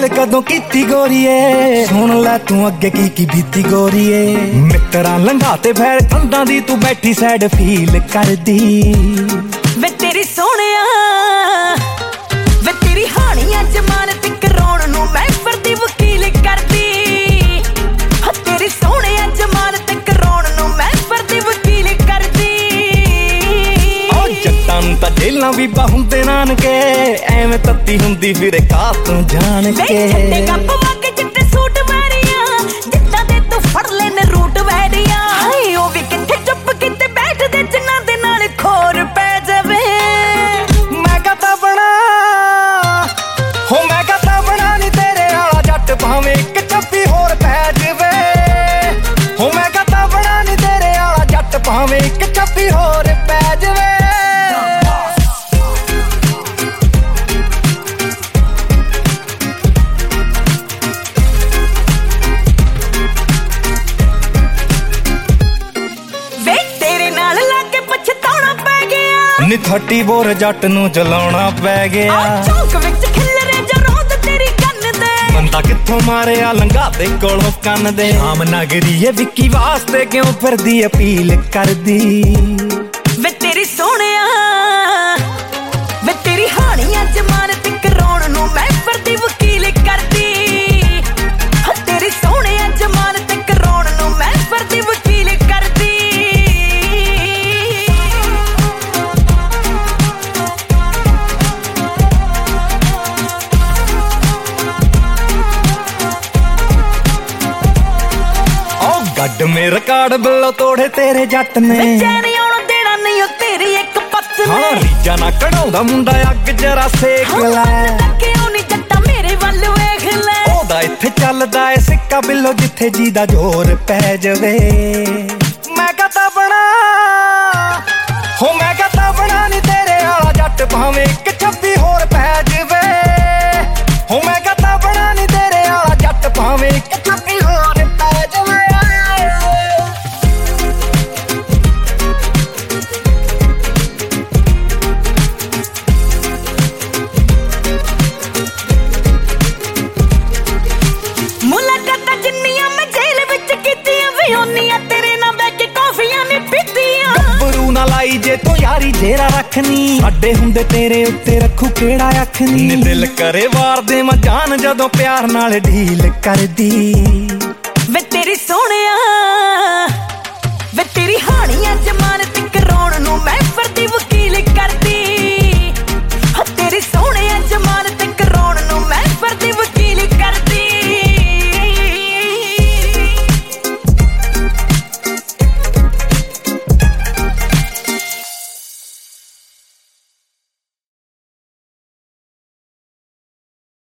ਗੱਲ ਕਦੋਂ ਕੀਤੀ ਗੋਰੀਏ, ਸੁਣ ਲੈ ਤੂੰ ਅੱਗੇ ਕੀ ਬੀਤੀ ਗੋਰੀਏ। ਮਿੱਤਰਾਂ ਲੰਘਾ ਤੇ ਫੈਰ ਕੰਧਾਂ ਦੀ ਤੂੰ ਬੈਠੀ ਸੈਡ ਫੀਲ ਕਰਦੀ ਵੇ ਤੇਰੀ ਸੋਹਣਿਆ, ਵੇ ਤੇਰੀ ਹਾਣੀਆਂ ਜ਼ਮਾਨਤ ਕਰਾਉਣ ਨੂੰ ਮੈਂ ਫਿਰਦੀ ਵਕੀਲ ਕਰਦੀ। ਹੋ ਤੇਰੀ ਸੋਹਣਿਆ ਜ਼ਮਾਨਤ ਕਰਾਉਣ ਨੂੰ ਮੈਂ ਫਿਰਦੀ ਵਕੀਲ ਕਰਦੀ। ਓ ਜੱਟਾਂ ਨੂੰ ਤਾਂ ਜੇਲਾਂ ਵੀ ਹੁੰਦੇ ਨਾਨਕੇ, ਐਵੇਂ ਤੱਤੀ ਹੁੰਦੀ ਫਿਰੇ ਕਾ ਤੂੰ ਜਾਣ ਕੇ। ਵੇ ਗੱਪ ਵਗ ਜਿੱਤੇ ਸੂਟ ਵੈਰੀਆਂ, ਜਿੱਦਾਂ ਦੇ ਤੂੰ ਫੜ ਲੈਨੇ ਰੂਟ ਵੈਰੀਆਂ। ਹਾਏ ਉਹ ਵੀ ਕਿੱਥੇ ਚੁੱਪ ਕਿਤੇ ਬੈਠਦੇ ਜਿਨ੍ਹਾਂ ਦੇ ਨਾਲ ਖੋਰ ਪੈ ਜਾਵੇ। ਮੈਂ ਕਹਤਾ ਬਣਾ ਹੋ, ਮੈਂ ਕਹਤਾ ਬਣਾ ਨੀ ਤੇਰੇ ਵਾਲਾ ਜੱਟ, ਭਾਵੇਂ ਇੱਕ ਚੱਪੀ ਹੋਰ ਪੈ ਜਾਵੇ। ਹੋ ਮੈਂ ਕਹਤਾ ਬਣਾ ਨੀ ਤੇਰੇ ਵਾਲਾ ਜੱਟ, ਭਾਵੇਂ ਇੱਕ ਚੱਪੀ ਹੋਰ ਪੈ ਜਾਵੇ। ਨੀ 30 ਬੋਰ ਜੱਟ ਨੂੰ ਚਲਾਉਣਾ ਪੈ ਗਿਆ। ਚੌਕ ਵਿੱਚ ਖਿਲਰੇ ਜਰੋਦ ਤੇਰੀ ਕੰਨ ਦੇ, ਬੰਦਾ ਕਿੱਥੋਂ ਮਾਰਿਆ ਲੰਘਾ ਦੇ ਕੋਲੋਂ ਕੰਨ ਦੇ। ਆਮ ਨਗਰੀ ਏ ਵਿੱਕੀ ਵਾਸਤੇ ਕਿਉਂ ਫਿਰਦੀ ਅਪੀਲ ਕਰਦੀ। ਵੇ ਤੇਰੀ ਸੋਹਣਿਆ, ਵੇ ਤੇਰੀ ਹਾਣੀਆਂ ਜ਼ਮਾਨਤ ਕਰਾਉਣ ਨੂੰ ਮੈਂ ਫਿਰਦੀ ਵਕੀਲ ਕਰਦੀ। ਹੋ ਤੇਰੀ ਸੋਹਣਿਆ ਜ਼ਮਾਨਤ ਕਰਾਉਣ ਨੂੰ ਮੈਂ ਫਿਰਦੀ ਵਕੀਲ ਕਰਦੀ। ਗੱਡ ਮੇ ਰਿਕਾਰਡ ਬਿੱਲੋ ਤੋੜੇ ਤੇਰੇ ਜੱਟ ਨੇ, ਚੈਨ ਆਉਣ ਦੇਣਾ ਨਹੀਂ ਉਹ ਤੇਰੀ ਇੱਕ ਪੱਤ ਨੇ। ਹਾਂ ਰੀਜਾ ਨਾ ਕਢਾਉਂਦਾ ਮੁੰਡਾ ਅੱਗ ਜਰਾ ਸੇਕ ਲੈ। ਕਿਉਂ ਨੀ ਜੱਟਾ ਮੇਰੇ ਵੱਲ ਵੇਖ ਲੈ, ਉਹਦਾ ਇੱਥੇ ਚੱਲਦਾ ਏ ਸਿੱਕਾ ਬਿੱਲੋ ਜਿੱਥੇ ਜੀ ਦਾ ਜ਼ੋਰ ਪੈ ਜਾਵੇ। ਮੈਂ ਕਹਤਾ ਬਣਾ ਹੋ, ਮੈਂ ਕਹਤਾ ਬਣਾ ਨੀ ਤੇਰੇ ਵਾਲਾ ਜੱਟ, ਭਾਵੇਂ ਇੱਕ ਛੱਪੀ ਹੋਰ ਪੈ ਜਾਵੇ। ਹੋ ਮੈਂ ਕਹਤਾ ਬਣਾ ਨੀ ਤੇਰੇ ਵਾਲਾ ਜੱਟ, ਭਾਵੇਂ ਇੱਕ ਛੱਪੀ ਹੋਰ ਪੈ ਜਾਵੇ। ਮੁਲਾਕਾਤਾਂ ਜਿੰਨੀਆਂ ਮੈਂ ਜੇਲ੍ਹ ਵਿੱਚ ਕੀਤੀਆਂ, ਵੀ ਓਨੀਆਂ ਤੇਰੇ ਨਾਲ ਬਹਿ ਕੇ ਕੌਫੀਆਂ ਨੀ ਪੀਤੀਆਂ। ਗੱਭਰੂ ਨਾ ਲਾਈ ਜੇ ਤੂੰ ਯਾਰੀ ਜੇਰਾ ਰੱਖਣੀ, ਸਾਡੇ ਹੁੰਦੇ ਤੇਰੇ ਉੱਤੇ ਰੱਖੂ ਕਿਹੜਾ ਅੱਖ ਨੀ। ਦਿਲ ਕਰੇ ਵਾਰ ਦੇ ਮੈਂ ਜਾਨ ਜਦੋਂ ਪਿਆਰ ਨਾਲ ਢੀਲ ਕਰਦੀ।